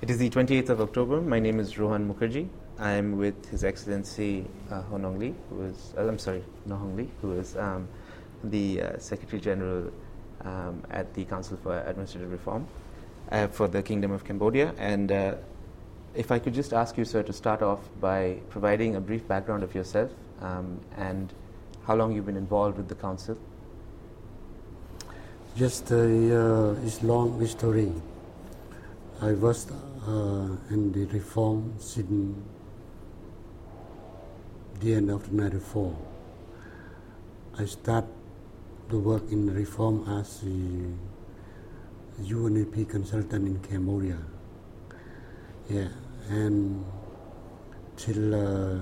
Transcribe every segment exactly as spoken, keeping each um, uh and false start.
It is the twenty-eighth of October. My name is Rohan Mukherjee. I am with His Excellency uh, Ho Nong Lee, who is, uh, I'm sorry, No Hong Lee, who is um, the uh, Secretary General um, at the Council for Administrative Reform uh, for the Kingdom of Cambodia. And uh, if I could just ask you, sir, to start off by providing a brief background of yourself um, and how long you've been involved with the Council. Just uh, uh, it's long history. I was uh, in the reform since the end of ninety-four. I started to work in reform as a U N D P consultant in Cambodia. Yeah, and till uh,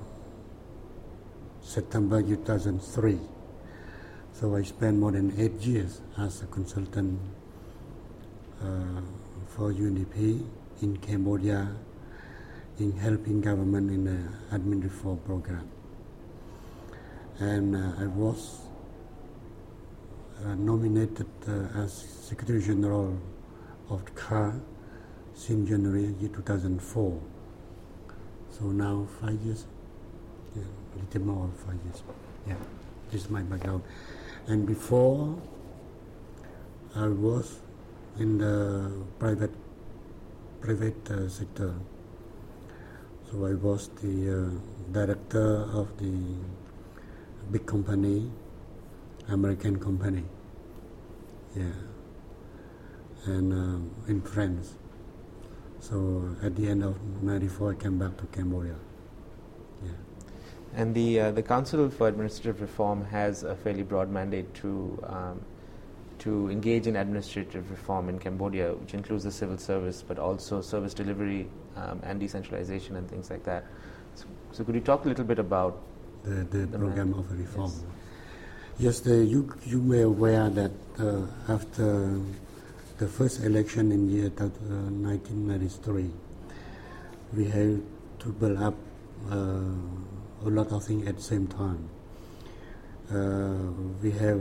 September two thousand three. So I spent more than eight years as a consultant uh, for U N D P in Cambodia, in helping government in the admin reform program. And uh, I was uh, nominated uh, as Secretary General of the C A R since January two thousand four. So now five years, yeah, a little more five years. Yeah, this is my background. And before, I was in the private private uh, sector. So I was the uh, director of the big company, American company. Yeah, and uh, in France. So at the end of ninety-four, I came back to Cambodia. Yeah. And the uh, the Council for Administrative Reform has a fairly broad mandate to um, to engage in administrative reform in Cambodia, which includes the civil service, but also service delivery um, and decentralization and things like that. So, so could you talk a little bit about the, the, the program man- of reform? Yes, yes the, you you may aware that uh, after the first election in year uh, nineteen ninety-three, we had to build up uh, a lot of things at the same time. Uh, we have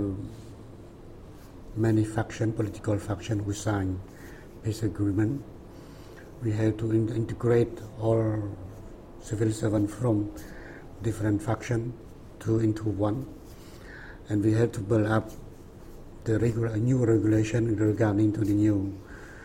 many factions, political factions, who signed peace agreement. We have to in- integrate all civil servants from different factions to into one, and we have to build up the regular, new regulation regarding to the new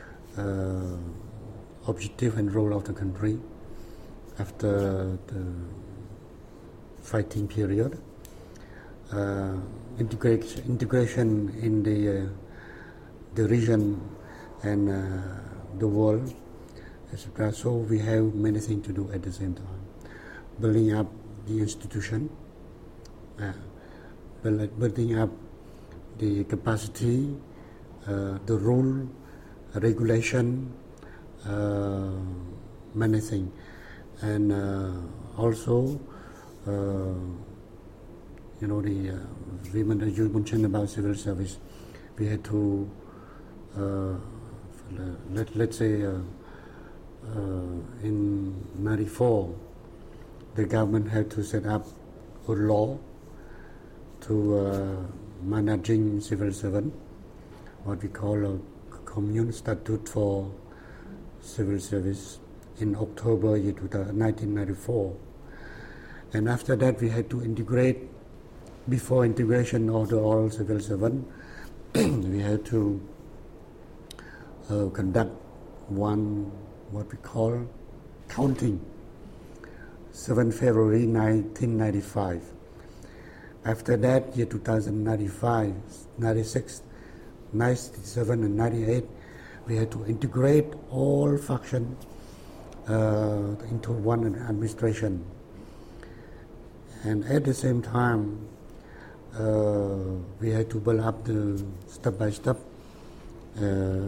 uh, objective and role of the country after the fighting period. Uh, integration, integration in the uh, the region and uh, the world, et cetera. So we have many things to do at the same time. Building up the institution, uh, building up the capacity, uh, the rule, regulation, uh, many things, and uh, also. Uh, You know, the uh, we you mentioned about civil service. We had to uh, let let's say uh, uh, in ninety-four, the government had to set up a law to uh, managing civil servant, what we call a commune statute for civil service in October year nineteen ninety-four, and after that we had to integrate. Before integration of the all civil servant, we had to uh, conduct one what we call counting. seventh of February nineteen ninety-five. After that, year two thousand ninety-five, ninety-six, ninety-seven, and ninety-eight, we had to integrate all factions uh, into one administration. And at the same time, Uh, we had to build up the step by step uh,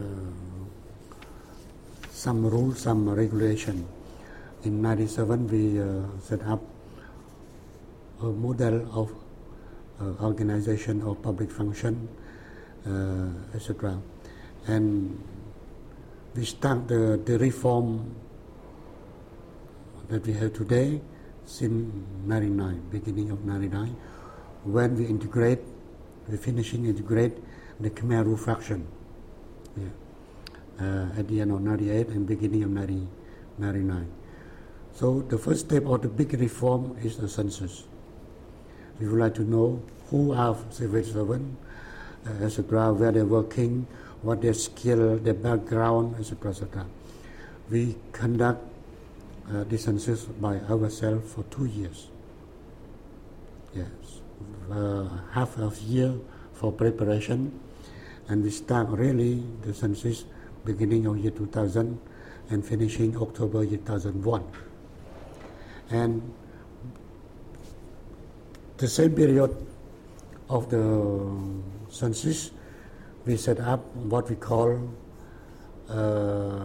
some rules, some regulation. In ninety-seven, we uh, set up a model of uh, organization of public function, uh, et cetera. And we start the, the reform that we have today since ninety-nine, beginning of ninety-nine. When we integrate, we're finishing integrate the Khmer Rouge faction. Yeah. uh, at the end of ninety-eight and beginning of nineteen ninety-nine. So the first step of the big reform is the census. We would like to know who are civil servants, uh, et cetera, where they're working, what their skill, their background, et cetera, et cetera. We conduct uh, the census by ourselves for two years. Yes, uh, half of year for preparation, and we start really the census beginning of year two thousand and finishing October two thousand one. And the same period of the census, we set up what we call uh,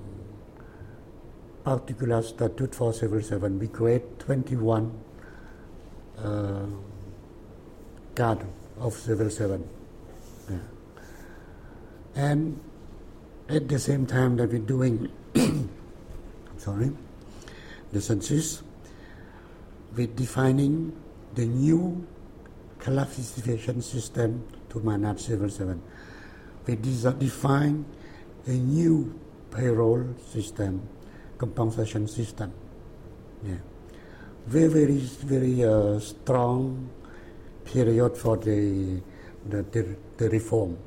particular statute for civil servant. We create twenty-one uh, card of civil servant. Yeah. And at the same time that we're doing sorry, the census, we're defining the new classification system to manage civil servant. We define a new payroll system, compensation system. Yeah. Very, very, very uh, strong period for the, the, the, the reform.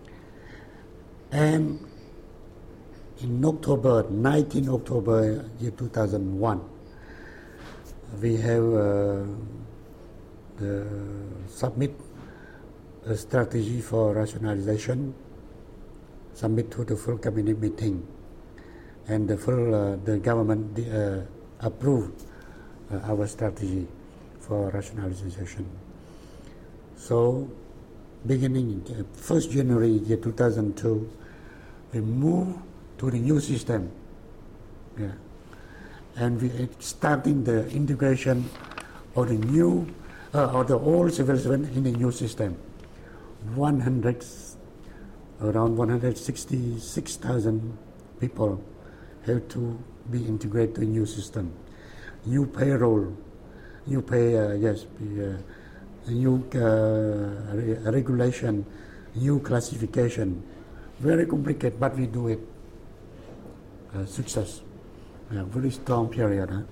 And in October, nineteenth October year two thousand one, we have uh, the submit a strategy for rationalization, submit to the full cabinet meeting, and the full uh, the government uh, approved uh, our strategy for rationalization. So, beginning uh, first January year two thousand two, we moved to the new system. Yeah. And we are starting the integration of the new, uh, of the old civil servant in the new system. one hundred, around one hundred sixty-six thousand people have to be integrated to the new system. New payroll, new pay, uh, yes, uh, new uh, re- regulation, new classification. Very complicated, but we do it. Uh, success. A very strong period. Huh?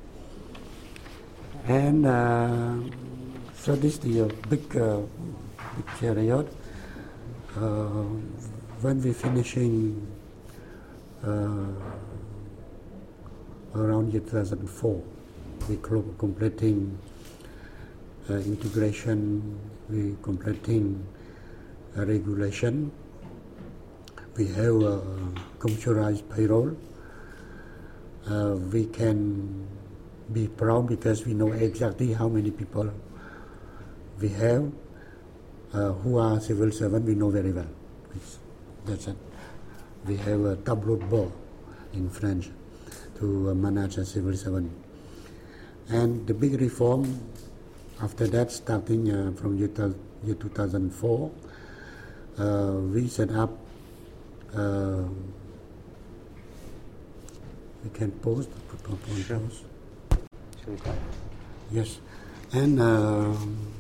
And uh, so this is the uh, big, uh, big period. Uh, when we finishing uh, around year two thousand four, we cl- completing uh, integration, we completing uh, regulation. We have uh, computerized payroll. Uh, we can be proud because we know exactly how many people we have uh, who are civil servants. We know very well. It's, that's it. We have a tableau de bord in French to uh, manage a civil servant. And the big reform after that, starting uh, from year, year two thousand four, uh, we set up uh, we can pause, put on Sure. pause. Shall we start? Yes, and uh,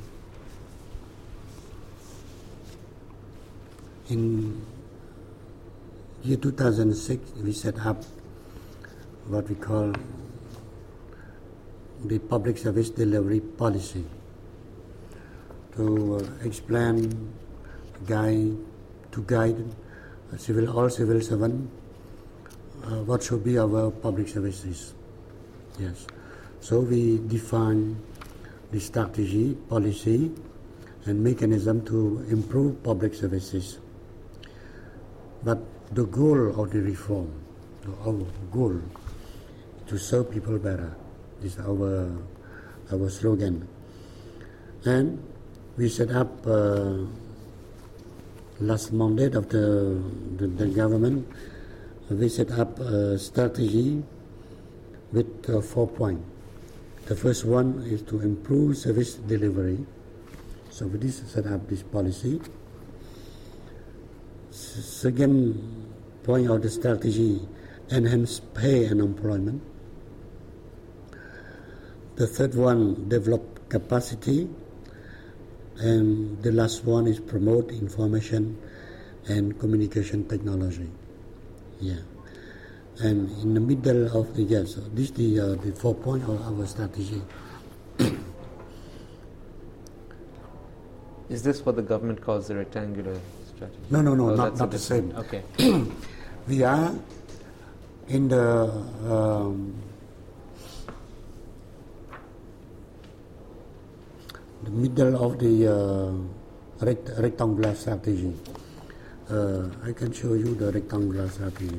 in year two thousand six, we set up what we call the public service delivery policy to uh, explain, guide, to guide uh, civil all civil servants. Uh, what should be our public services? Yes. So we define the strategy, policy, and mechanism to improve public services. But the goal of the reform, our goal, to serve people better, is our our slogan. And we set up uh, last mandate of the, the, the government. We set up a strategy with uh, four points. The first one is to improve service delivery. So we just set up this policy. S- second point of the strategy, enhance pay and employment. The third one, develop capacity. And the last one is promote information and communication technology. Yeah. And in the middle of the year, so this is the, uh, the four point of our strategy. Is this what the government calls the rectangular strategy? No, no, no, oh, not, not the same. Okay. We are in the um, the middle of the uh, rect rectangular strategy. Uh, I can show you the rectangular strategy.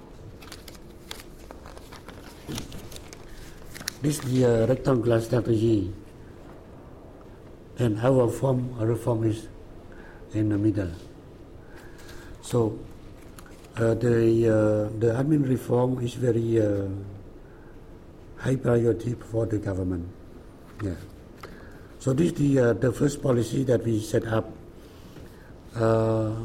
This is the uh, rectangular strategy, and our form, our reform is in the middle. So uh, the uh, the admin reform is very uh, high priority for the government. Yeah. So this is the uh, the first policy that we set up. Uh,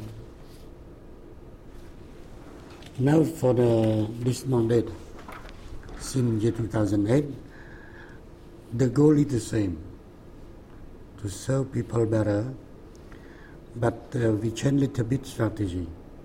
now for the this mandate. Since year two thousand eight, the goal is the same, to serve people better, but uh, we change little bit strategy.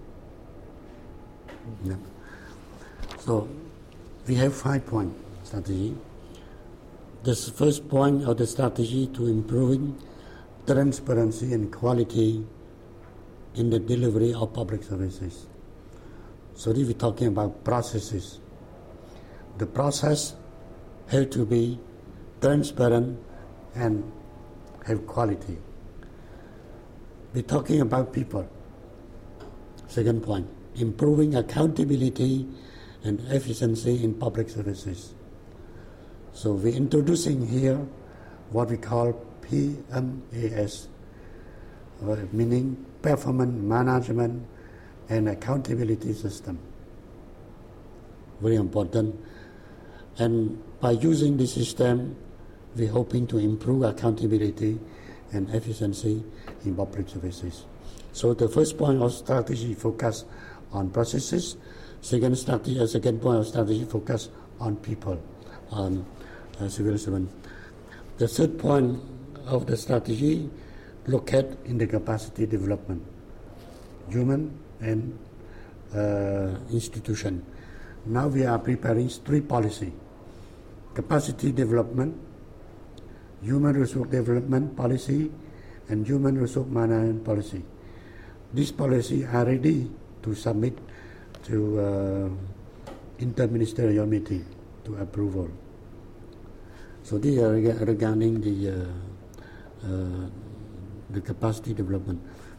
Yeah. So we have five point strategy. The first point of the strategy to improving transparency and quality in the delivery of public services. So this we're talking about processes. The process has to be transparent and have quality. We're talking about people. Second point, improving accountability and efficiency in public services. So we're introducing here what we call P M A S, uh, meaning Performance Management and Accountability System. Very important. And by using this system, we're hoping to improve accountability and efficiency in public services. So the first point of strategy focus on processes. Second strategy, uh, second point of strategy focus on people, on uh, civil servants. The third point of the strategy look at in the capacity development, human and uh, institution. Now we are preparing three policy: capacity development, human resource development policy, and human resource management policy. These policies are ready to submit to uh, interministerial meeting to approval. So these are regarding the uh, uh, the capacity development.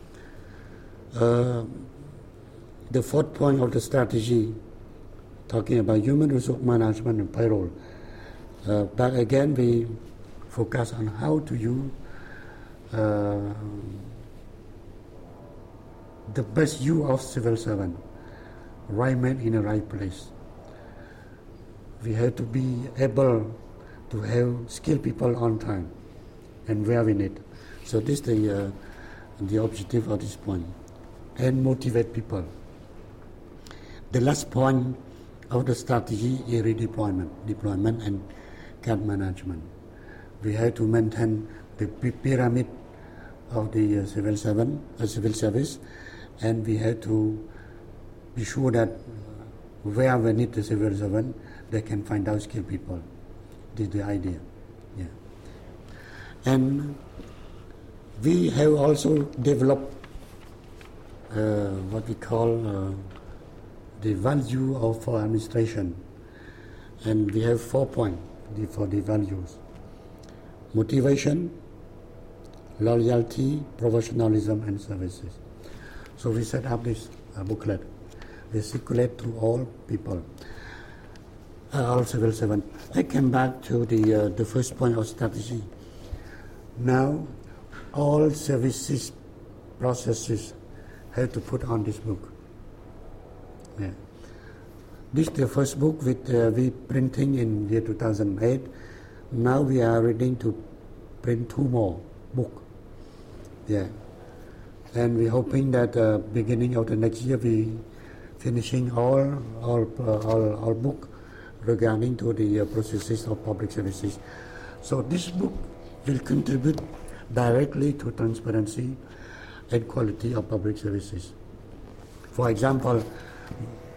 Uh, the fourth point of the strategy, talking about human resource management and payroll. Uh, but again, we focus on how to use uh, the best use of civil servant, right man in the right place. We have to be able to have skilled people on time and where we need. So this is the, uh, the objective of this point. And motivate people. The last point of the strategy is redeployment, deployment and cash management. We have to maintain the pyramid of the uh, civil servant, uh, civil service, and we have to be sure that where we need the civil servant, they can find out skilled people. This is the idea. Yeah. And we have also developed uh, what we call uh, the value of uh, administration, and we have four points for the values: motivation, loyalty, professionalism, and services. So we set up this uh, booklet. We circulate to all people, uh, all civil servants. I came back to the uh, the first point of strategy. Now, all services processes have to put on this book. Yeah. This is the first book with uh, we printing in year two thousand eight. Now we are ready to print two more book. Yeah. And we're hoping that uh, beginning of the next year we finishing all all uh, all, all book regarding to the uh, processes of public services. So this book will contribute directly to transparency and quality of public services. For example,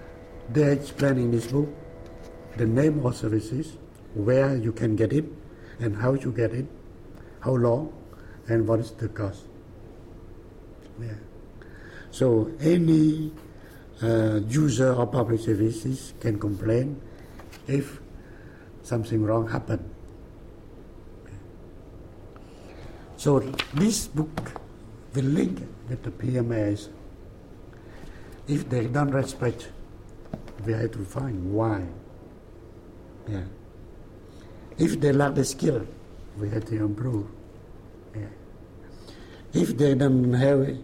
they explain in this book the name of services, where you can get it, and how you get it, how long, and what is the cost. Yeah. So any uh, user of public services can complain if something wrong happened. So this book will link with the P M As. If they don't respect, we have to find why. Yeah. If they lack the skill, we have to improve. Yeah. If they don't have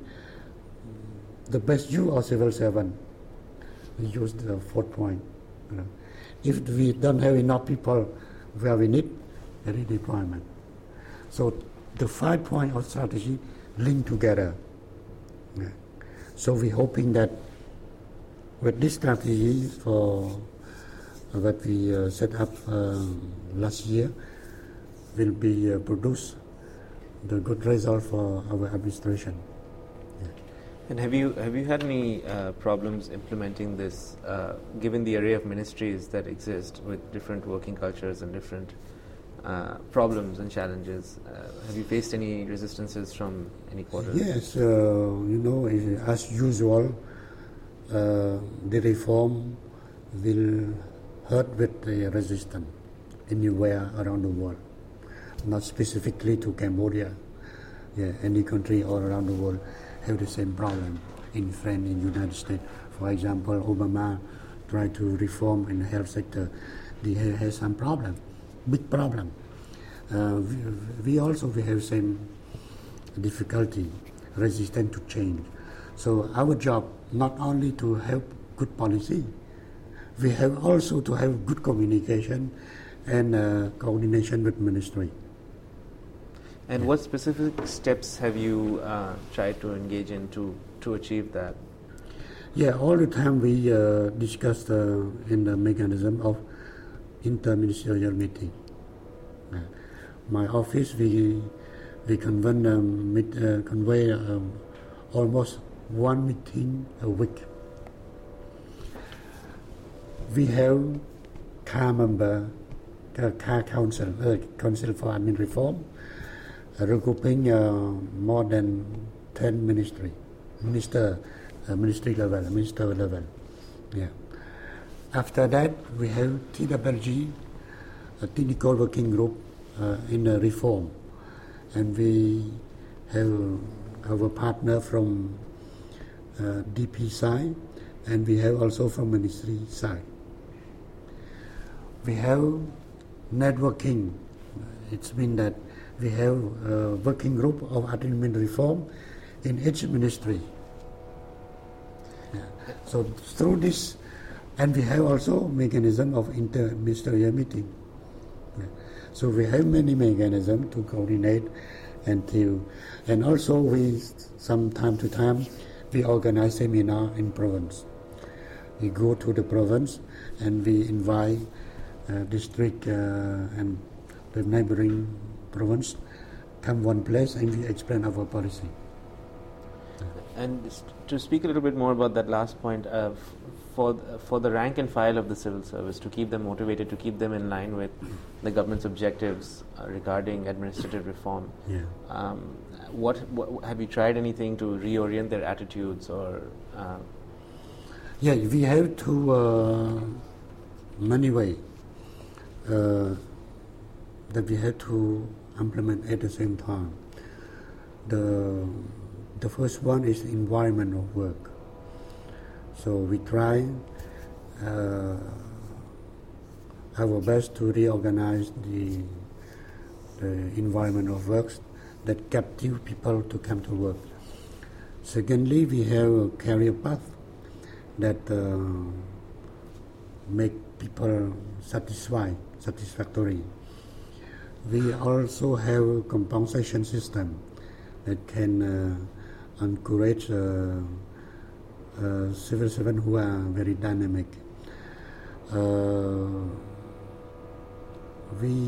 the best view of civil servant, we use the fourth point. You know. If we don't have enough people where we need, a redeployment. So the five point of strategy link together. Yeah. So we're hoping that with this strategy for that we uh, set up uh, last year will be uh, produce the good result for our administration. Yeah. And have you have you had any uh, problems implementing this, uh, given the array of ministries that exist with different working cultures and different uh, problems and challenges? Uh, have you faced any resistances from any quarters? Yes, uh, you know, as usual, uh, the reform will hurt with the resistance anywhere around the world, not specifically to Cambodia. Yeah, any country all around the world have the same problem. In France, in United States, for example, Obama tried to reform in the health sector. They have some problem, big problem. Uh, we, we also we have same difficulty, resistant to change. So our job not only to have good policy, we have also to have good communication and uh, coordination with ministry. And what specific steps have you uh, tried to engage in to, to achieve that? Yeah, all the time we uh, discuss uh, in the mechanism of interministerial meeting. Uh, my office, we we convene, um, meet, uh, convey um, almost one meeting a week. We have C A member, C A council, uh, Council for Admin Reform, uh, regrouping uh, more than ten ministry, minister, uh, ministry level, minister level. Yeah. After that, we have T W G, a technical working group uh, in the reform, and we have our partner from uh, D P side, and we have also from ministry side. We have networking. It's mean that we have a working group of admin reform in each ministry. Yeah. So through this, and we have also mechanism of interministerial meeting. Yeah. So we have many mechanisms to coordinate and to, and also we, some time to time, we organize seminar in province. We go to the province and we invite uh, district uh, and the neighboring province come one place and we explain our policy. And to speak a little bit more about that last point, uh, for for the rank and file of the civil service, to keep them motivated, to keep them in line with the government's objectives uh, regarding administrative reform. Yeah. Um, what, what have you tried anything to reorient their attitudes or? Uh, yeah, we have to uh, many ways uh, that we have to implement at the same time. The The first one is the environment of work. So we try uh, our best to reorganize the, the environment of work that captive people to come to work. Secondly, we have a career path that uh, make people satisfied, satisfactory. We also have a compensation system that can uh, encourage uh, uh, civil servants who are very dynamic. Uh, we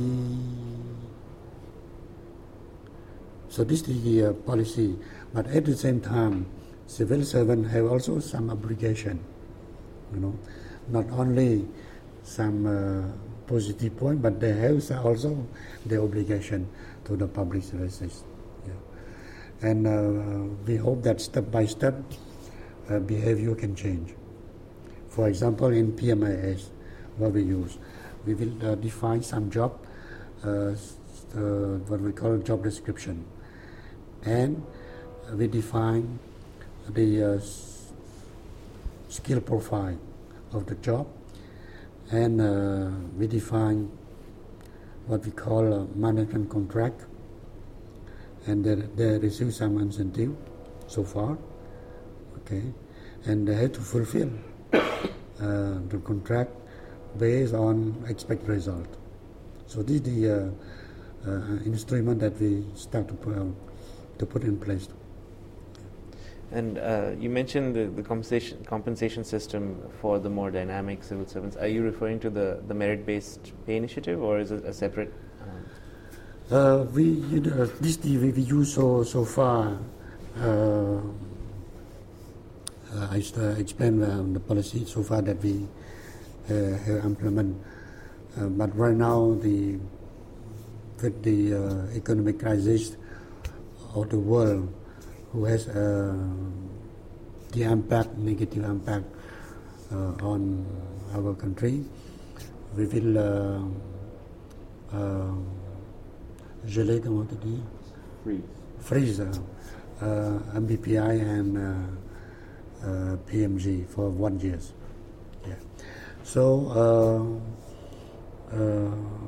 so this is the uh, policy, but at the same time, civil servants have also some obligation. You know, not only some uh, positive point, but they have also the obligation to the public services. Yeah. And uh, we hope that step by step uh, behavior can change. For example, in P M I S, what we use, we will uh, define some job, uh, uh, what we call job description, and we define the uh, skill profile of the job, and uh, we define what we call a management contract, and they, they receive some incentive so far, okay, and they have to fulfill uh, the contract based on expected result. So this is the uh, uh, instrument that we start to put, uh, to put in place. And uh, you mentioned the, the compensation compensation system for the more dynamic civil servants. Are you referring to the, the merit-based pay initiative, or is it a separate? Um... Uh, we you know, this we, we use so so far. Uh, uh, I uh, explained uh, the policy so far that we uh, have implemented. Uh, but right now, the with the uh, economic crisis of the world, who has uh, the impact, negative impact uh, on our country, we will uh, uh, geler, comment on dit? Freeze. Freeze uh, uh, M B P I and uh, uh, P M G for one year. Yeah. So. Uh, uh,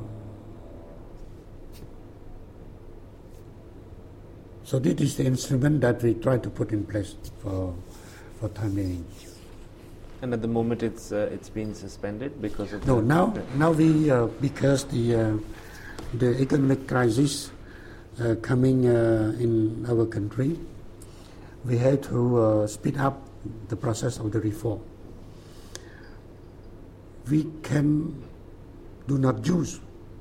So this is the instrument that we try to put in place for for time being. And at the moment, it's uh, it's been suspended because of no. The Now now we uh, because the uh, the economic crisis uh, coming uh, in our country, we had to uh, speed up the process of the reform. We can do not use.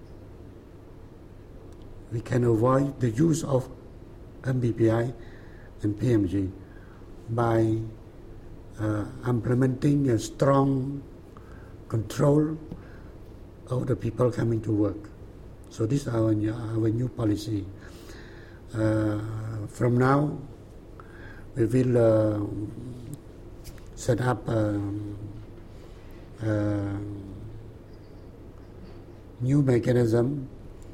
We can avoid the use of M B P I and P M G by uh, implementing a strong control of the people coming to work. So this is our new, our new policy. Uh, from now, we will uh, set up a, a new mechanism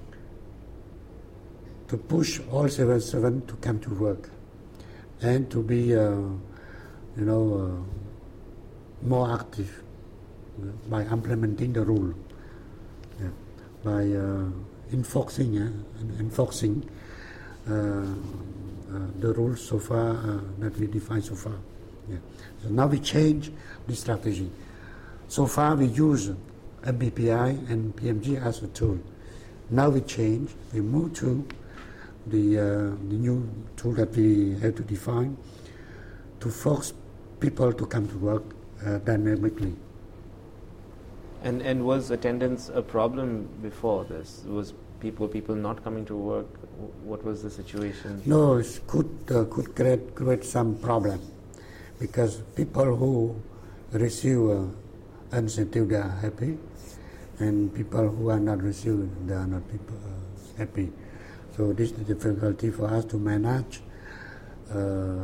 to push all civil servants to come to work and to be, uh, you know, uh, more active uh, by implementing the rule, yeah, by uh, enforcing, uh, enforcing uh, uh, the rules so far uh, that we defined so far. Yeah. So now we change the strategy. So far we use M B P I and P M G as a tool. Now we change, we move to The, uh, the new tool that we have to define to force people to come to work uh, dynamically. And and was attendance a problem before this? Was people people not coming to work? What was the situation? No, it could uh, could create create some problem because people who receive uh, incentive, they are happy, and people who are not receiving, they are not people, uh, happy. So this is the difficulty for us to manage uh,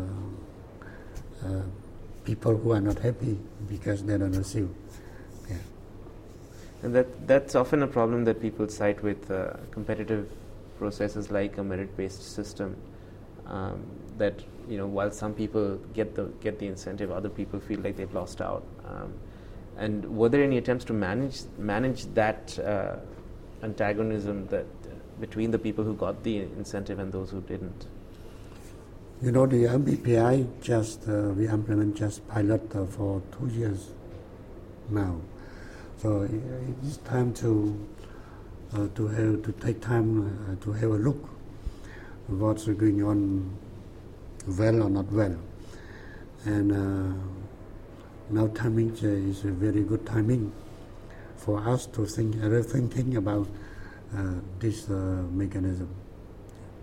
uh, people who are not happy because they don't receive. Yeah. And that that's often a problem that people cite with uh, competitive processes like a merit-based system. Um, that you know, while some people get the get the incentive, other people feel like they've lost out. Um, and were there any attempts to manage manage that uh, antagonism that between the people who got the incentive and those who didn't? You know, the M B P I just, uh, we implement just pilot uh, for two years now. So it, it's time to uh, to have to take time uh, to have a look what's going on well or not well. And uh, now timing is a very good timing for us to think, rethinking about Uh, this uh, mechanism.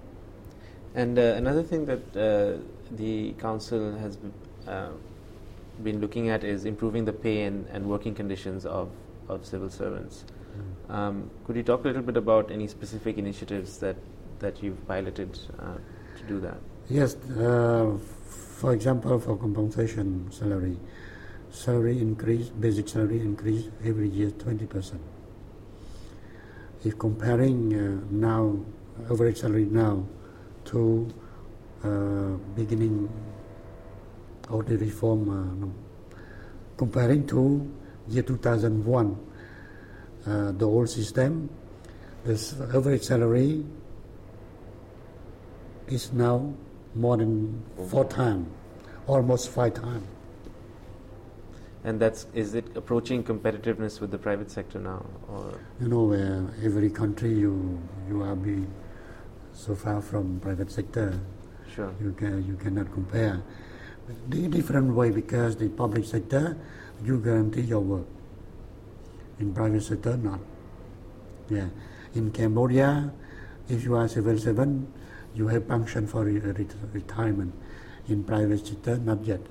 And uh, another thing that uh, the council has uh, been looking at is improving the pay and, and working conditions of, of civil servants. Mm. Um, could you talk a little bit about any specific initiatives that, that you've piloted uh, to do that? Yes, uh, for example, for compensation salary, salary increase, basic salary increase every year twenty percent. If comparing uh, now, average salary now to uh, beginning of the reform, uh, no, comparing to year two thousand one, uh, the old system, the average salary is now more than four times, almost five times. And that's, is it approaching competitiveness with the private sector now? Or? You know, uh, every country you you are be so far from private sector. Sure. You can you cannot compare. The different way, because the public sector you guarantee your work. In private sector, not. Yeah. In Cambodia, if you are civil servant, you have pension for re- re- retirement. In private sector, not yet.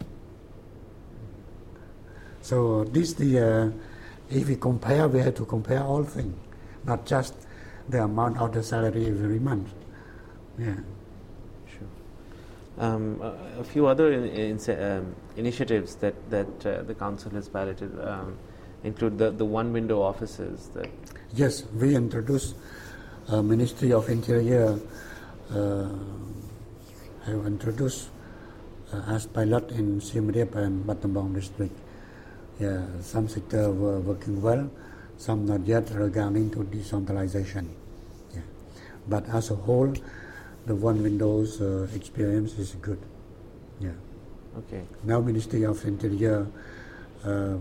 So this the uh, if we compare, we have to compare all things, not just the amount of the salary every month. Yeah. Sure. Um, a, a few other in, in, um, initiatives that that uh, the council has piloted um, include the the one window offices. That yes, we introduced uh, Ministry of Interior uh, have introduced uh, as pilot in Siem Reap and Battambang district. Yeah, some sector were working well, some not yet regarding to decentralization. Yeah. But as a whole, the one windows uh, experience is good. Yeah. Okay. Now Ministry of Interior uh,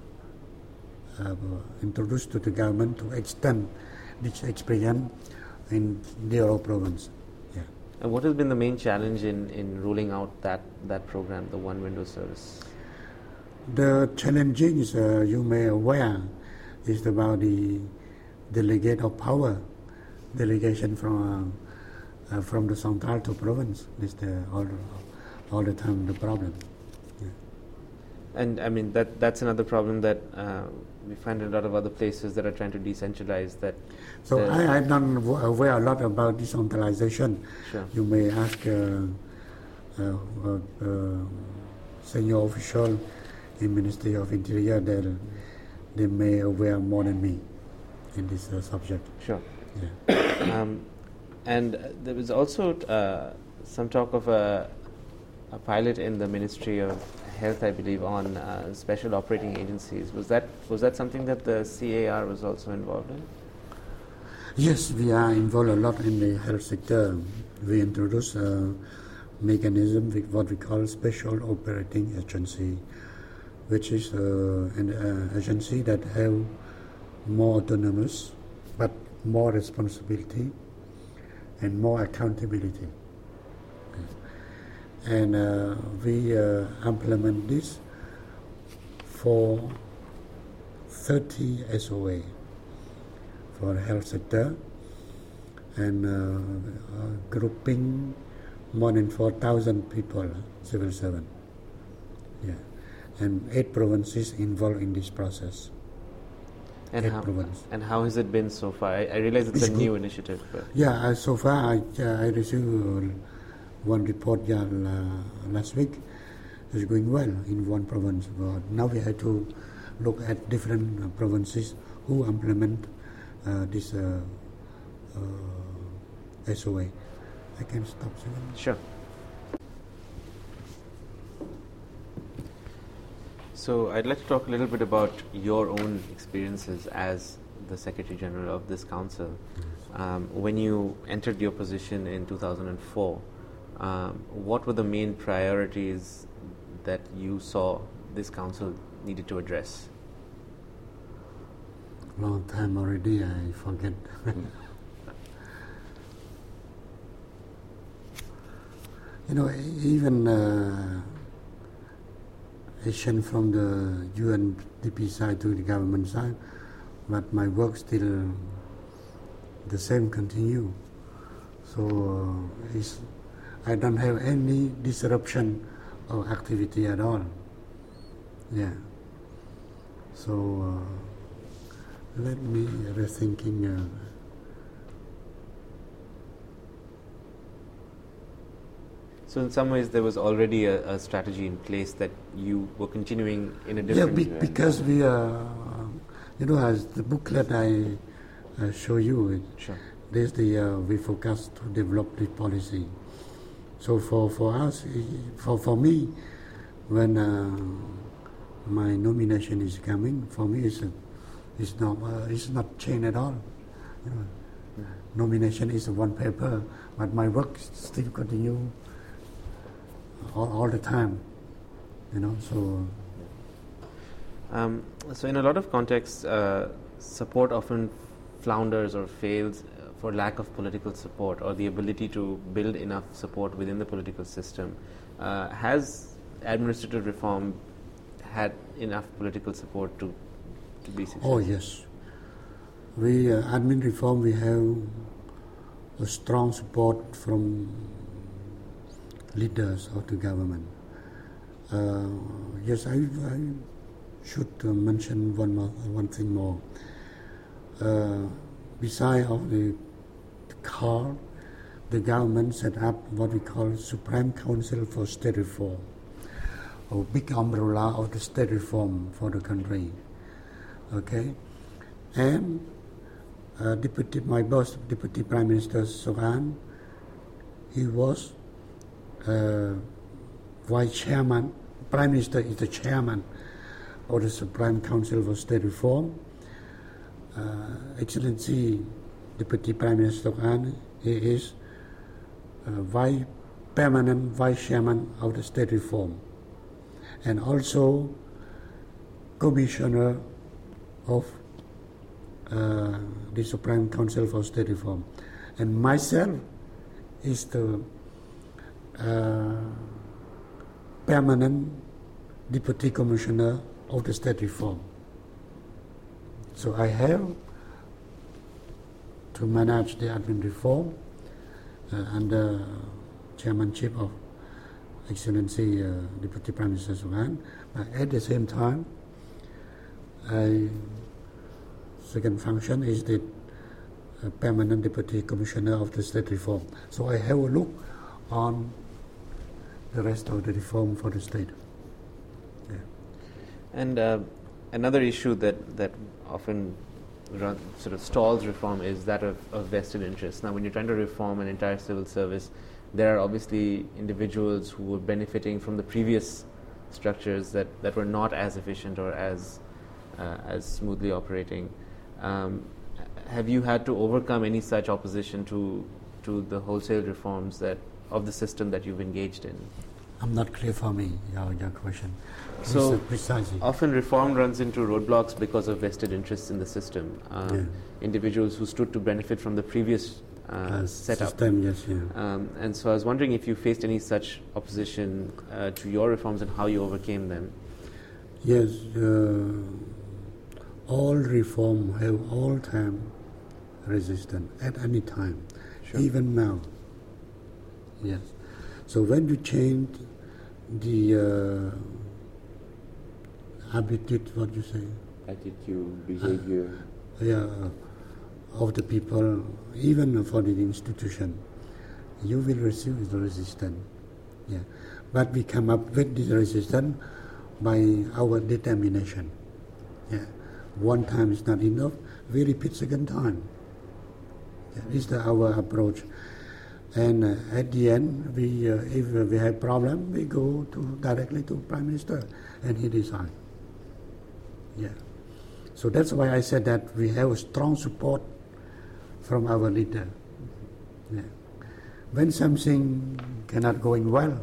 uh, introduced to the government to extend this experience in Deoro province. Yeah. And what has been the main challenge in, in rolling out that, that program, the one window service? The challenges uh, you may aware is about the delegate of power, delegation from uh, uh, from the central to province. This is the all, all the time the problem. Yeah. And I mean that that's another problem that uh, we find in a lot of other places that are trying to decentralize that. So I I'm not aware a lot about decentralization. Sure. You may ask uh, uh, uh, uh, senior official in Ministry of Interior, they they may aware more than me in this uh, subject. Sure. Yeah. um, and uh, there was also uh, some talk of a, a pilot in the Ministry of Health, I believe, on uh, special operating agencies. Was that was that something that the C A R was also involved in? Yes, we are involved a lot in the health sector. We introduced a mechanism with what we call special operating agency, which is uh, an uh, agency that have more autonomous, but more responsibility and more accountability. And uh, we uh, implement this for thirty S O A for the health sector, and uh, uh, grouping more than four thousand people, civil servant. Yeah. And eight provinces involved in this process. And eight how, provinces. and how has it been so far? I, I realize it's, It's a good. new initiative. But Yeah, uh, so far I, uh, I received uh, one report yeah, uh, last week. It's going well in one province. But now we have to look at different uh, provinces who implement uh, this uh, uh, S O A. I can stop soon. sure. So I'd like to talk a little bit about your own experiences as the Secretary General of this council. Um, when you entered your position in two thousand four, um, what were the main priorities that you saw this council needed to address? Long time already, I forget. You know, even uh, Asian from the U N D P side to the government side, but my work still the same continue. So uh, it's, I don't have any disruption of activity at all. Yeah. So uh, let me rethinking. Uh, So in some ways there was already a, a strategy in place that you were continuing in a different yeah, be, way. because we are, uh, you know, as the booklet I uh, show you, Sure. there's the uh, we focus to develop the policy. So for, for us, for for me, when uh, my nomination is coming, for me it's, it's not uh, it's not changed at all. You know, mm-hmm. Nomination is one paper, but my work still continue all, all the time. You know, so. Um, so in a lot of contexts, uh, support often flounders or fails for lack of political support or the ability to build enough support within the political system. Uh, has administrative reform had enough political support to, to be successful? Oh yes. We, uh, admin reform, we have a strong support from leaders of the government. Uh, yes, I, I should uh, mention one more, one thing more. Uh, beside of the, the car, the government set up what we call Supreme Council for State Reform, a big umbrella of the state reform for the country. Okay, and uh, Deputy, my boss, Deputy Prime Minister Sokan, he was uh, Vice Chairman. Prime Minister is the Chairman of the Supreme Council for State Reform. Uh, Excellency Deputy Prime Minister Sokan, he is uh, Vice Permanent Vice Chairman of the State Reform, and also Commissioner of uh, the Supreme Council for State Reform, and myself is the uh, Permanent Deputy Commissioner of the State Reform. So I have to manage the admin reform uh, under chairmanship of Excellency uh, Deputy Prime Minister Sokan, but at the same time, I second function is the uh, Permanent Deputy Commissioner of the State Reform. So I have a look on the rest of the reform for the state. Yeah. And uh, another issue that, that often run, sort of stalls reform is that of, of vested interests. Now, when you're trying to reform an entire civil service, there are obviously individuals who were benefiting from the previous structures that, that were not as efficient or as uh, as smoothly operating. Um, have you had to overcome any such opposition to to the wholesale reforms that of the system that you've engaged in? I'm not clear for me, your, your question. So precisely. Often reform runs into roadblocks because of vested interests in the system. Um, yeah. Individuals who stood to benefit from the previous uh, uh, setup. System, yes, yeah. Um, and so I was wondering if you faced any such opposition uh, to your reforms and how you overcame them. Yes, uh, all reform have all time resistance at any time, sure. Even now. Yes. So when you change the uh, attitude, what you say? Attitude, behavior. Uh, yeah, of the people, even for the institution, you will receive the resistance. Yeah. But we come up with this resistance by our determination. Yeah. One time is not enough, we repeat second time. Yeah. This is our approach. And uh, at the end, we, uh, if we have problem, we go to directly to Prime Minister, and he decides. Yeah. So that's why I said that we have a strong support from our leader. Yeah. When something cannot going well,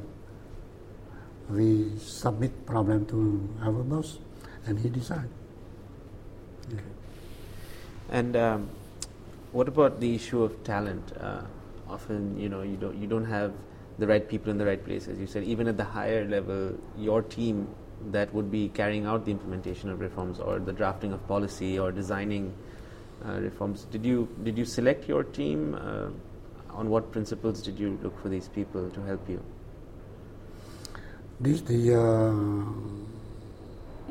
we submit problem to our boss, and he decides. Yeah. And um, what about the issue of talent? Uh, often, you know, you don't you don't have the right people in the right places. You said even at the higher level, your team that would be carrying out the implementation of reforms or the drafting of policy or designing uh, reforms. Did you did you select your team? Uh, on what principles did you look for these people to help you? This the uh,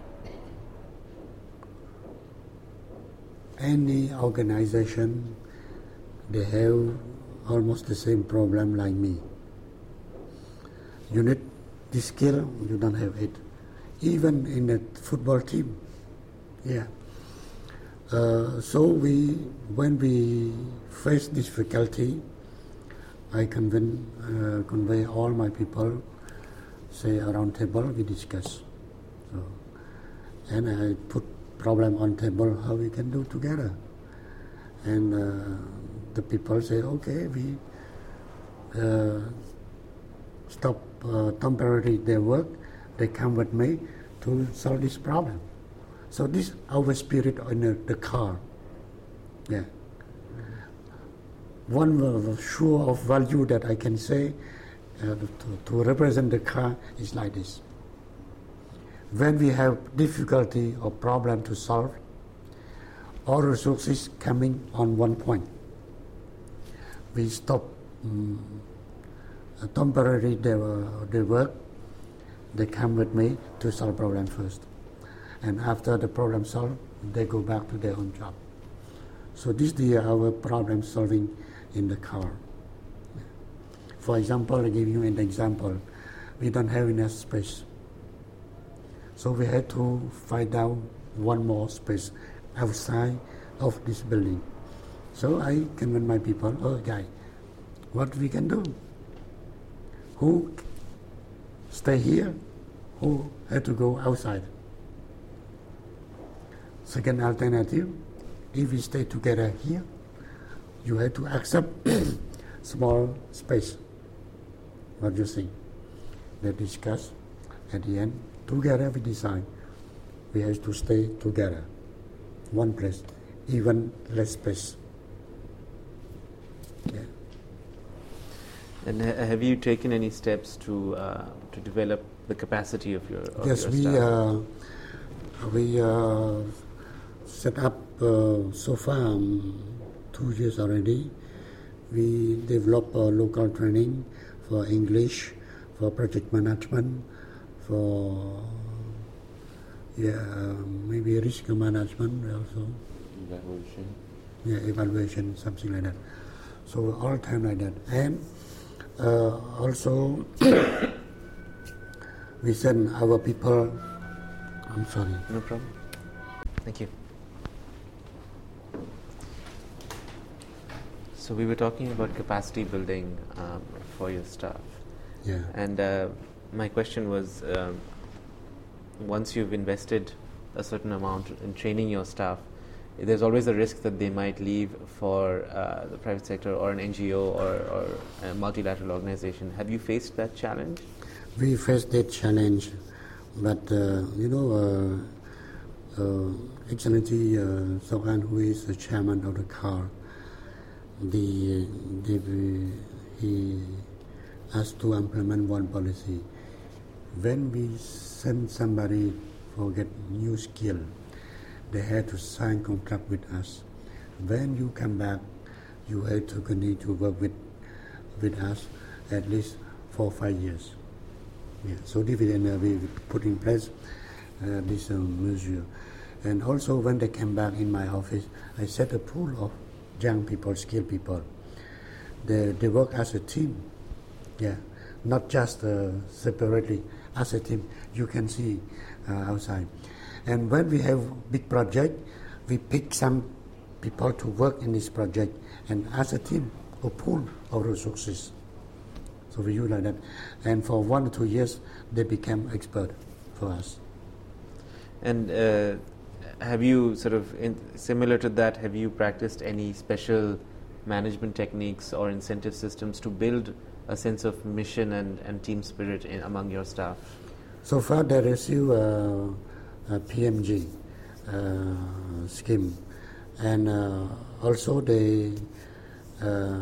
any organization, they have almost the same problem like me. You need this skill, you don't have it. Even in a football team, yeah. Uh, so we, when we face difficulty, I convey, uh, convey all my people, say around table, we discuss. So, and I put problem on table, how we can do together. And uh, the people say, okay, we uh, stop uh, temporarily their work, they come with me to solve this problem. So this is our spirit in the, the car. Yeah. One uh, show of value that I can say uh, to, to represent the car is like this. When we have difficulty or problem to solve, all resources coming on one point. We stop um, temporarily their, uh, their work, they come with me to solve problem first. And after the problem solved, they go back to their own job. So this is the, our problem solving in the car. For example, I give you an example. We don't have enough space. So we had to find out one more space outside of this building. So I convince my people, oh guy, what we can do? Who stay here? Who had to go outside? Second alternative, if we stay together here, you have to accept small space. What do you think? They discuss. At the end, together we decide we have to stay together. One place, even less space. Yeah. And ha- have you taken any steps to uh, to develop the capacity of your of yes, your we staff? uh, we uh, set up uh, so far um, two years already. We develop uh, local training for English, for project management, for yeah maybe risk management also. Evaluation. Yeah, evaluation, something like that. So all time like that. And uh, also we send our people. I'm sorry. No problem. Thank you. So we were talking about capacity building um, for your staff. Yeah. And uh, my question was, um, once you've invested a certain amount in training your staff, there's always a risk that they might leave for uh, the private sector or an N G O or, or a multilateral organization. Have you faced that challenge? We faced that challenge, but uh, you know, uh, uh, Excellency uh, Sokan, who is the chairman of the C A R, the, the, he asked to implement one policy. When we send somebody for get new skill, they had to sign contract with us. When you come back, you have to continue to work with with us at least for five years. Yeah. So dividend uh, we put in place uh, this uh, measure, and also when they came back in my office, I set a pool of young people, skilled people. They they work as a team. Yeah, not just uh, separately as a team. You can see uh, outside. And when we have big project, we pick some people to work in this project, and as a team, a pool of resources. So we use like that. And for one or two years, they became expert for us. And uh, have you sort of, in, similar to that, have you practiced any special management techniques or incentive systems to build a sense of mission and, and team spirit in, among your staff? So far, they receive uh, a P M G uh, scheme, and uh, also they uh,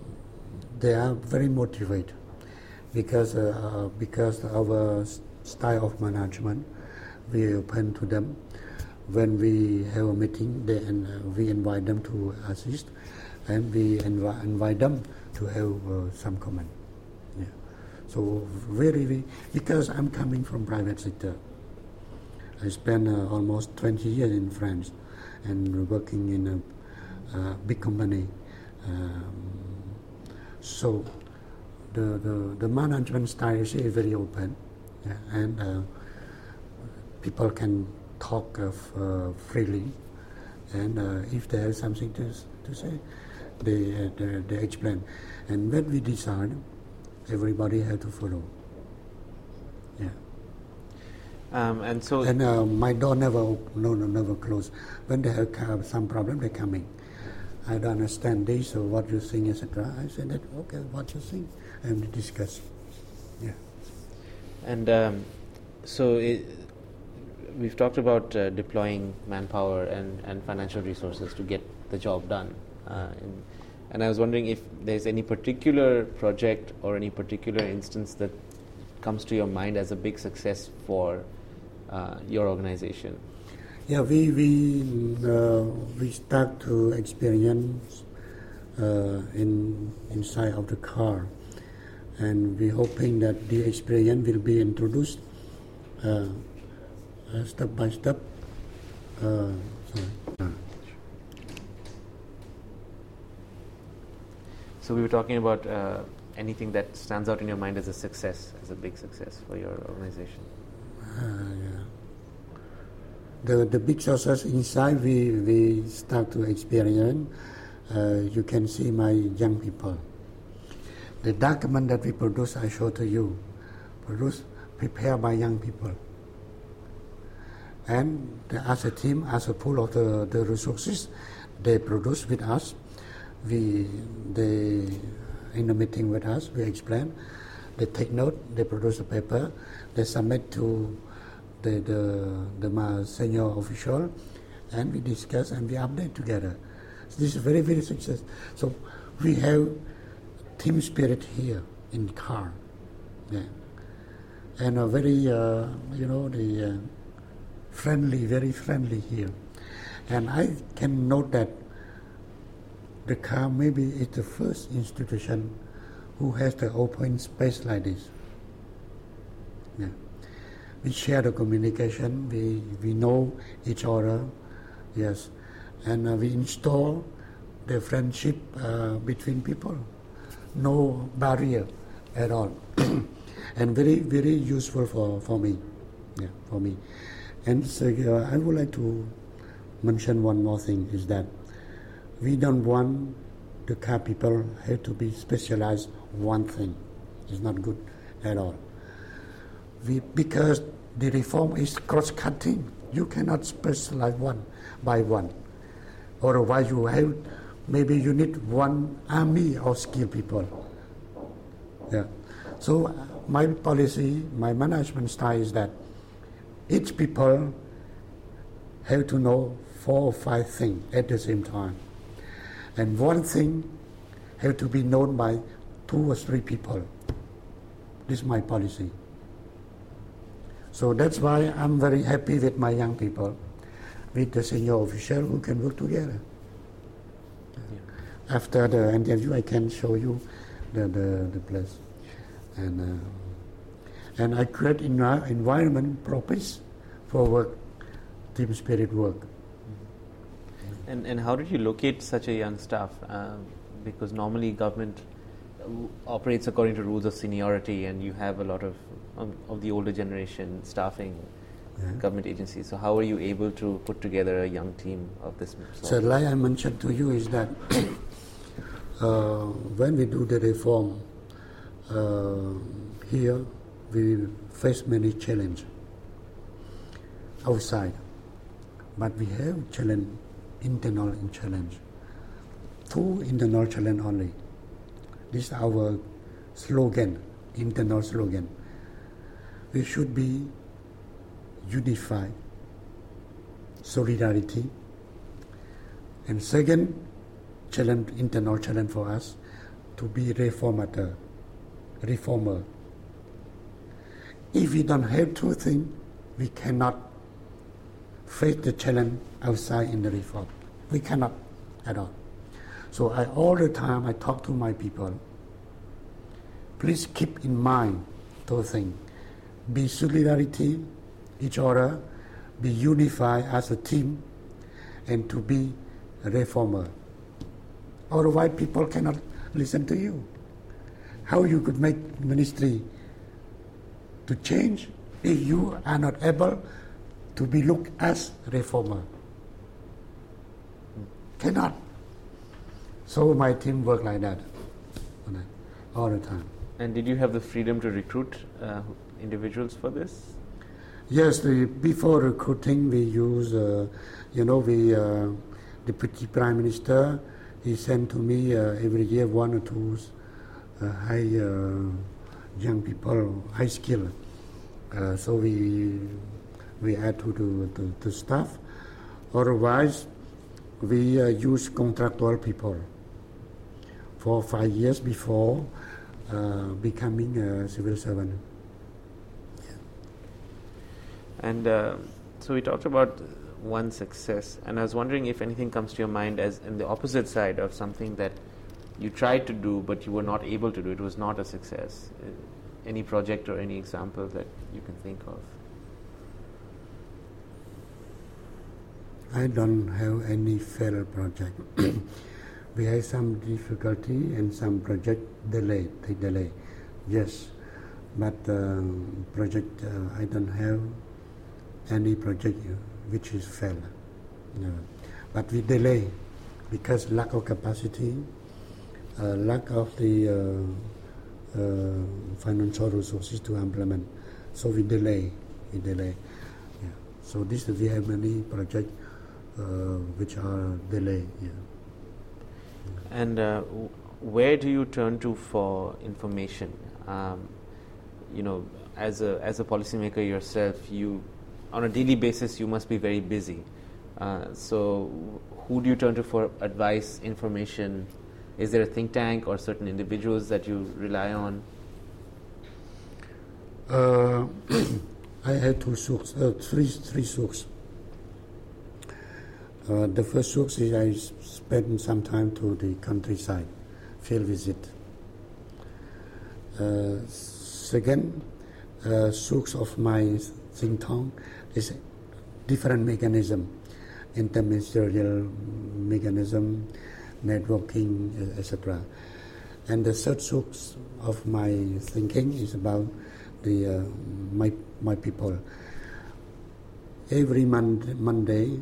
they are very motivated because uh, because our style of management, we open to them. When we have a meeting, they and uh, we invite them to assist, and we invi- invite them to have uh, some comment. Yeah. So very, very because I'm coming from private sector. I spent uh, almost twenty years in France and working in a uh, big company. Um, so the, the, the management style is very open, yeah, and uh, people can talk of, uh, freely, and uh, if they have something to, to say, they, uh, they, they explain. And when we decide, everybody has to follow. Yeah. Um, and so and uh, my door never op- no no never close. When they have uh, some problem, they come in. I don't understand this or what you think, et cetera. I said that okay, what you think, and we discuss. Yeah. And um, so it, we've talked about uh, deploying manpower and, and financial resources to get the job done. Uh, in, and I was wondering if there's any particular project or any particular instance that comes to your mind as a big success for uh, your organization. Yeah, we we uh, we start to experience uh, in inside of the car, and we're hoping that the experience will be introduced uh, uh, step by step. Uh, sorry. So we were talking about uh, anything that stands out in your mind as a success, as a big success for your organization. Uh, yeah. The the big success inside we we start to experience. Uh, you can see my young people. The document that we produce, I show to you, produced prepared by young people. And the, as a team, as a pool of the, the resources, they produce with us. We they in the meeting with us, we explain. They take note. They produce a paper. They submit to the the, the senior official, and we discuss and we update together. So this is very very success. So we have team spirit here in C A R, yeah, and a very uh, you know the uh, friendly, very friendly here, and I can note that the C A R maybe is the first institution who has the open space like this. Yeah. We share the communication, we, we know each other, yes, and uh, we install the friendship uh, between people, no barrier at all, and very, very useful for, for me, yeah, for me. And so uh, I would like to mention one more thing, is that we don't want the C A R people have to be specialized one thing. It's not good at all. We, because the reform is cross-cutting. You cannot specialize one by one. Otherwise you have, maybe you need one army of skilled people. Yeah. So uh, my policy, my management style is that each people have to know four or five things at the same time. And one thing have to be known by two or three people. This is my policy. So that's why I'm very happy with my young people, with the senior official who can work together. Yeah. After the interview, I can show you the, the, the place. And, uh, and I create an environment proper for work, team spirit work. And and how did you locate such a young staff? Um, because normally government operates according to rules of seniority, and you have a lot of of, of the older generation staffing yeah. government agencies. So how are you able to put together a young team of this sort? So like I mentioned to you is that uh, when we do the reform uh, here, we face many challenges outside, but we have challenge. Internal challenge. Two internal challenge only. This is our slogan, internal slogan. We should be unified, solidarity. And second challenge, internal challenge for us, to be reformator, reformer. If we don't have two things, we cannot face the challenge outside in the reform. We cannot at all. So I all the time I talk to my people. Please keep in mind those things. Be solidarity, each other, be unified as a team and to be a reformer. Otherwise, people cannot listen to you. How you could make ministry to change if you are not able to be looked as reformer? Cannot. So my team work like that all the time. And did you have the freedom to recruit uh, individuals for this? Yes, the, before recruiting we use, uh, you know, we, uh, Deputy Prime Minister, he sent to me uh, every year one or two uh, high uh, young people, high skill. Uh, so we we add to the, the, the staff. Otherwise, we uh, use contractual people for five years before uh, becoming a civil servant. Yeah. And uh, so we talked about one success, and I was wondering if anything comes to your mind as in the opposite side of something that you tried to do but you were not able to do. It was not a success. Uh, any project or any example that you can think of? I don't have any failed project. We have some difficulty and some project delay, they delay. Yes, but uh, project uh, I don't have any project which is failed. No. But we delay because lack of capacity, uh, lack of the uh, uh, financial resources to implement. So we delay, we delay. Yeah. So this we have many projects uh, which are delayed. Yeah. And uh, w- where do you turn to for information? Um, you know, as a as a policymaker yourself, you on a daily basis you must be very busy. Uh, so, who do you turn to for advice, information? Is there a think tank or certain individuals that you rely on? Uh, I had two sources, uh, three three sources. Uh, the first source is I spend some time to the countryside, field visit. Uh, second uh, source of my think tank is different mechanism, interministerial mechanism, networking, et cetera. And the third source of my thinking is about the uh, my my people. Every Monday, Monday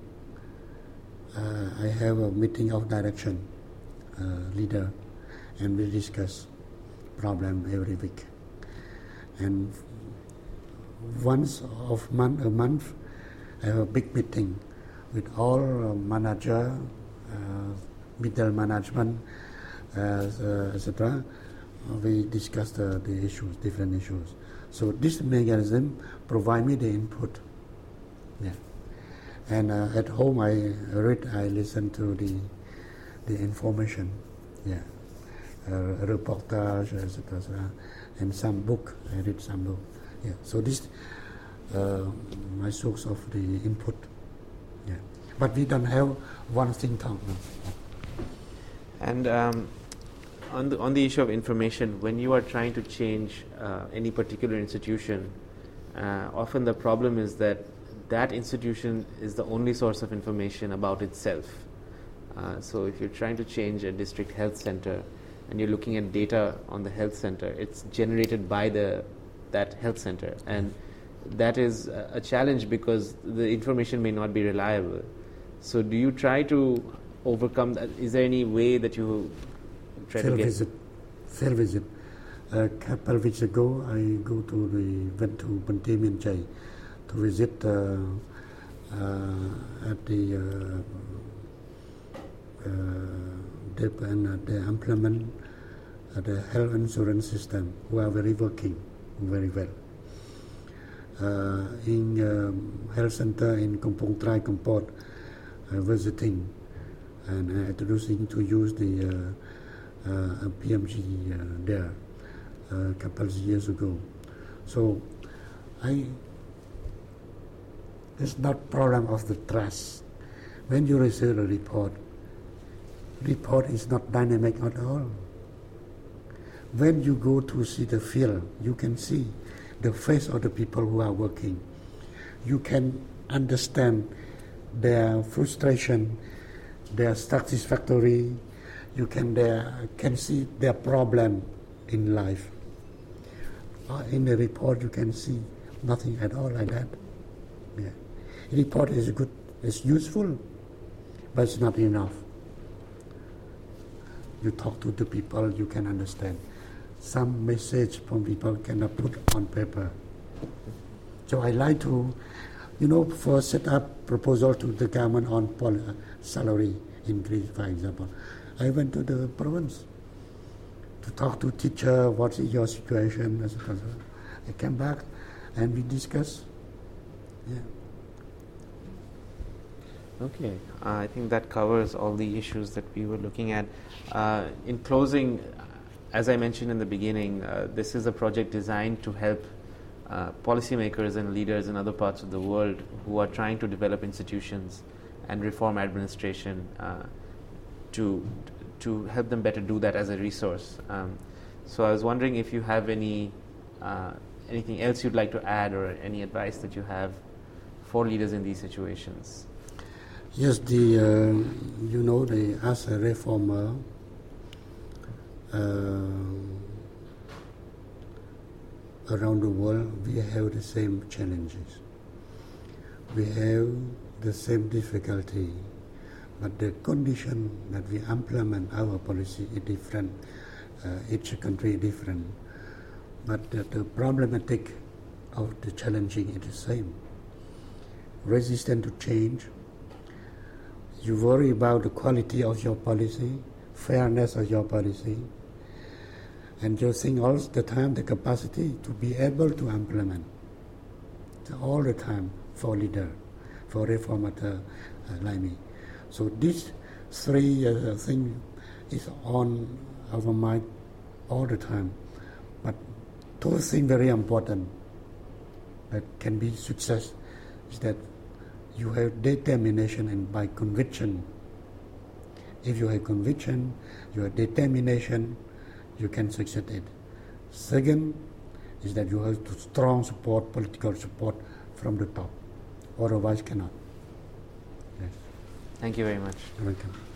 uh, I have a meeting of direction uh, leader, and we discuss problem every week. And once of month a month, I have a big meeting with all uh, manager, uh, middle management, uh, uh, et cetera. We discuss the, the issues, different issues. So this mechanism provide me the input. Yeah. And uh, at home I read, I listen to the the information. Yeah. Uh, reportage, et cetera, et cetera. And some book. I read some book. Yeah. So this uh, my source of the input. Yeah. But we don't have one think tank. No. And um, on the on the issue of information, when you are trying to change uh, any particular institution, uh, often the problem is that that institution is the only source of information about itself. Uh, so if you're trying to change a district health center and you're looking at data on the health center, it's generated by the that health center, and that is a, a challenge because the information may not be reliable. So do you try to overcome that? Is there any way that you try Field to get visit. Field visit. A couple of weeks ago, I go to the went to Banteay Mean Chai to visit uh, uh, at the uh, uh, dep- and uh, the implement uh, the health insurance system, who are very working very well. Uh, in um, health center in Kampong Trai, Kampot, uh, visiting and uh, introducing to use the uh, uh, P M G uh, there a couple of years ago. So I, it's not problem of the trust. When you receive a report, report is not dynamic at all. When you go to see the field, you can see the face of the people who are working. You can understand their frustration, their satisfactory. You can their, can see their problem in life. Uh, in the report, you can see nothing at all like that. Yeah. Report is good, it's useful, but it's not enough. You talk to the people, you can understand. Some message from people cannot put on paper. So I like to, you know, for set up proposal to the government on pol- uh, salary increase, for example. I went to the province to talk to teacher, what is your situation, et cetera. I came back and we discussed. Yeah. Okay, uh, I think that covers all the issues that we were looking at. Uh, in closing, as I mentioned in the beginning, uh, this is a project designed to help uh, policymakers and leaders in other parts of the world who are trying to develop institutions and reform administration uh, to to help them better do that as a resource. Um, so I was wondering if you have any uh, anything else you'd like to add or any advice that you have for leaders in these situations. Yes, the uh, you know, the, as a reformer, uh, around the world, we have the same challenges. We have the same difficulty, but the condition that we implement our policy is different. Uh, each country is different, but the, the problematic of the challenging is the same. Resistant to change. You worry about the quality of your policy, fairness of your policy, and you think all the time the capacity to be able to implement. So all the time for leader, for reformator uh, like me. So these three uh, things is on our mind all the time. But those things very important that can be success is that you have determination and by conviction. If you have conviction, you have determination, you can succeed it. Second is that you have to strong support, political support from the top. Otherwise cannot. Yes. Thank you very much. You're welcome.